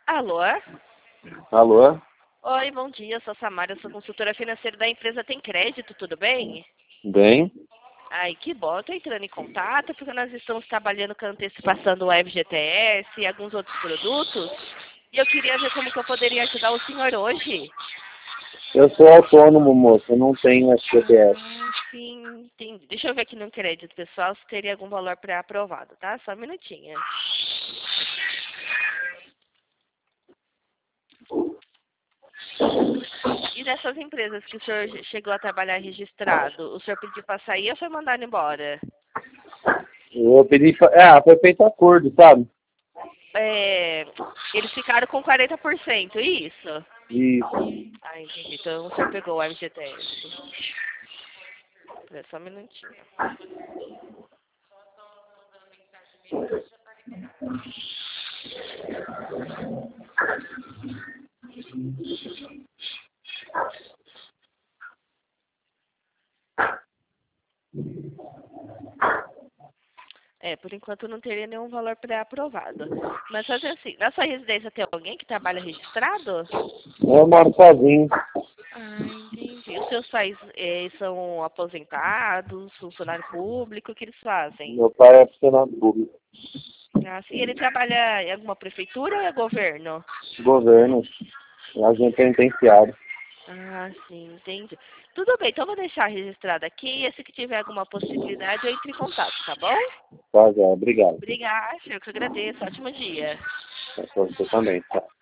Alô? Alô? Oi, bom dia. Eu sou a Samara, eu sou consultora financeira da empresa Tem Crédito, tudo bem? Bem? Ai, que bom. Eu tô entrando em contato porque nós estamos trabalhando com a antecipação do FGTS e alguns outros produtos. E eu queria ver como que eu poderia ajudar o senhor hoje. Eu sou autônomo, moço. Eu não tenho FGTS. Sim, entendi. Deixa eu ver aqui no crédito, pessoal, se teria algum valor pré-aprovado, tá? Só um minutinho. E dessas empresas que o senhor chegou a trabalhar registrado, o senhor pediu para sair ou foi mandado embora? Eu pedi... foi feito acordo, sabe? É, eles ficaram com 40%, isso? Isso. Ah, entendi. Então o senhor pegou o FGTS. Espera só um minutinho. Por enquanto não teria nenhum valor pré-aprovado. Mas fazer assim, na sua residência tem alguém que trabalha registrado? Eu moro sozinho. Ah, entendi. Os seus pais são aposentados, funcionário público, o que eles fazem? Meu pai é funcionário público. Ah, sim. Ele trabalha em alguma prefeitura ou é governo? Governo. Agente penitenciário. Ah, sim, entendi. Tudo bem, então eu vou deixar registrado aqui e se que tiver alguma possibilidade eu entro em contato, tá bom? Tá, já. Obrigado. Obrigada, eu que agradeço. Ótimo dia. Você também, tá?